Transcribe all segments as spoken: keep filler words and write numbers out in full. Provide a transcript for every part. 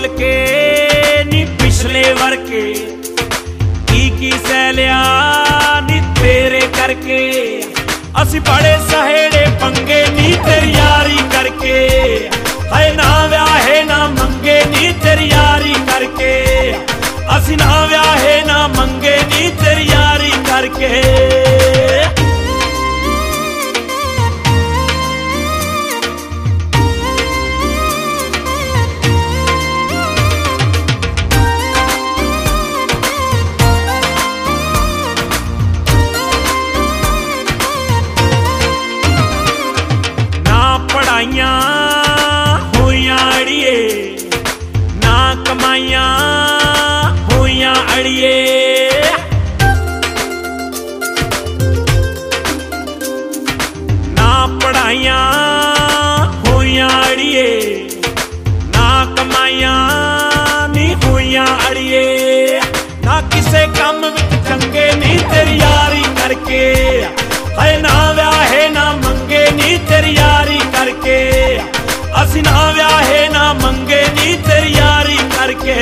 बोल के नी पिछले वर्के की की सह लिया नी तेरे करके असी बड़े सहेड़े पंगे नी तेरी यारी करके है ना व्याहे ना मंगे नी तेरी यारी करके असी ना व्याहे ना मंगे नी तेरी यारी करके पढ़ाइया हुइयां अड़िए ना कमाइया हुइयां अड़िए ना पढ़ाइया हुइयां अड़िए ना कमाइया नी हुइयां अड़िए ना किसे कम विच चंगे नी तेरी यारी करके है ना व्याहे ना मंगे नी तेरी यारी करके असी ना व्याहे ना मंगे नी तेरी यारी करके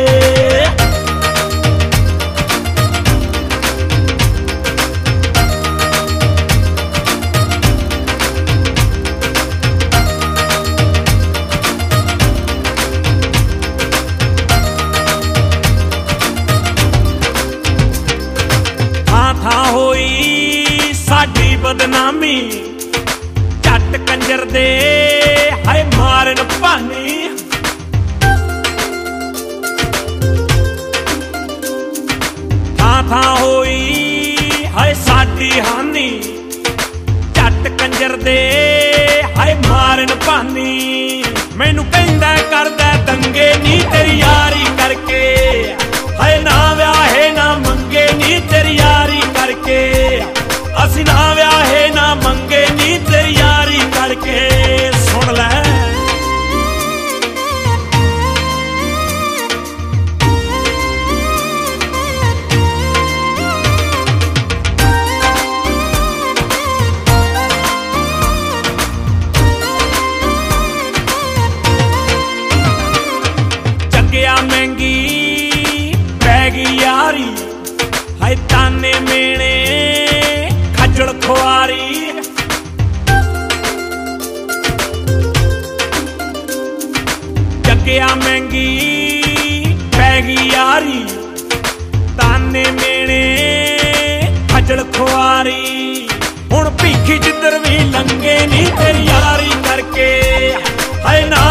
था था होई साडी बदनामी झट कंजर दे हाय मारन भानी था था होई हाय साडी हानी झट कंजर दे हाय मारन भानी मैनू कहंदा करदा दंगे नी तेरी यारी करके हाय ना व्याहे ना मंगे नी तेरी यारी करके असी ना व्याहे ना मंगे नी तेरी यारी करके सुन लै जग्गिया महंगी पै गई यारी हाय ताने मेने खजल खुआरी जग्गिया महंगी पै गई यारी ताने मेने खजल खुआरी हुण भीखी जिधर भी लंगे नी तेरी यारी करके है ना